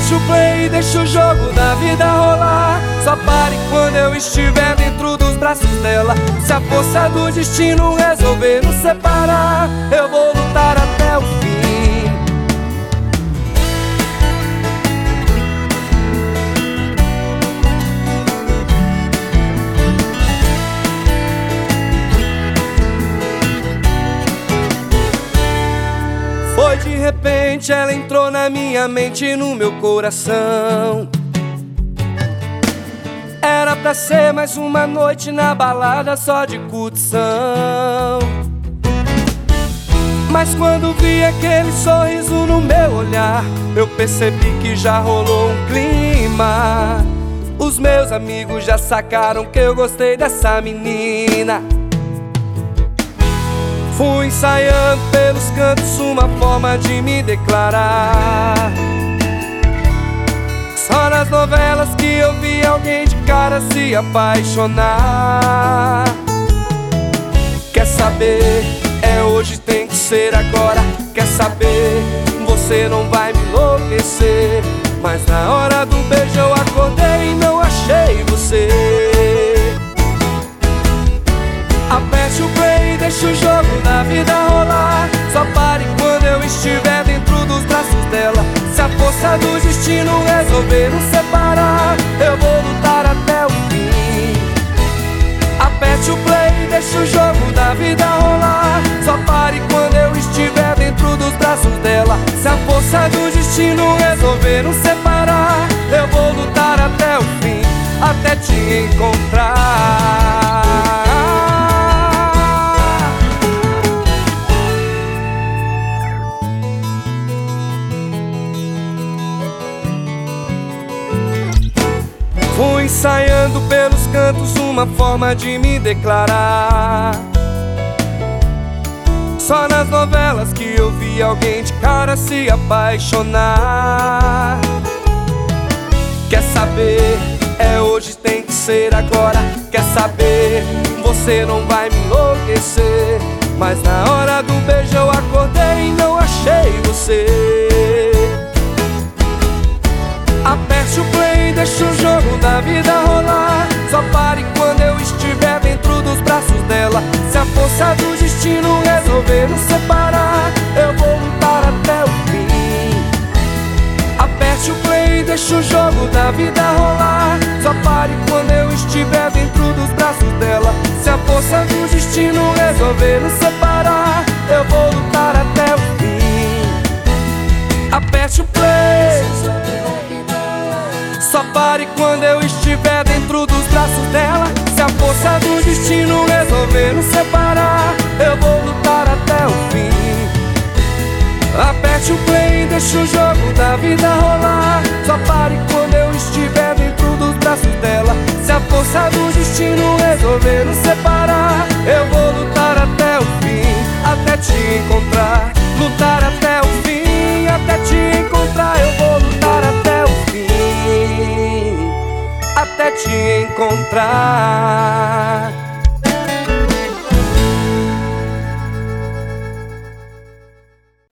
Aperte o play e deixa o jogo da vida rolar. Só pare quando eu estiver dentro dos braços dela. Se a força do destino resolver nos separar, eu vou lutar até o fim. Foi de repente, ela entrou na minha mente e no meu coração. Era pra ser mais uma noite na balada só de curtição. Mas quando vi aquele sorriso no meu olhar, eu percebi que já rolou um clima. Os meus amigos já sacaram que eu gostei dessa menina. Fui ensaiando pelos cantos uma forma de me declarar. Só nas novelas que eu vi alguém de cara se apaixonar. Quer saber? É hoje, tem que ser agora. Quer saber? Você não vai me enlouquecer. Mas na hora do beijo eu acordei e não achei você. Aperte o play e deixa o jogo da vida rolar. Só pare quando eu estiver dentro dos braços dela. Se a força do destino resolver nos separar, eu vou lutar até o fim. Aperte o play e deixa o jogo da vida rolar. Só pare quando eu estiver dentro dos braços dela. Se a força do destino resolver nos separar, eu vou lutar até o fim, até te encontrar. Fui ensaiando pelos cantos uma forma de me declarar. Só nas novelas que eu vi alguém de cara se apaixonar. Quer saber? É hoje, tem que ser agora. Quer saber? Você não vai me enlouquecer. Mas na hora do beijo eu acordei e não achei você. Aperte o play e deixa o jogo da vida rolar. Só pare quando eu estiver dentro dos braços dela. Se a força do destino resolver nos separar, eu vou lutar até o fim. Aperte o play e deixa o jogo da vida rolar. Só pare quando eu estiver dentro dos braços dela. Se a força do destino resolver nos separar, eu vou lutar até o fim. Aperte o play. Só pare quando eu estiver dentro dos braços dela. Se a força do destino resolver nos separar, eu vou lutar até o fim. Aperte o play e deixa o jogo da vida rolar. Só pare quando eu estiver dentro dos braços dela. Se a força do destino resolver nos separar, eu vou lutar até o fim, até te encontrar. Lutar até o fim, até te encontrar. Eu vou lutar até o fim, até te encontrar.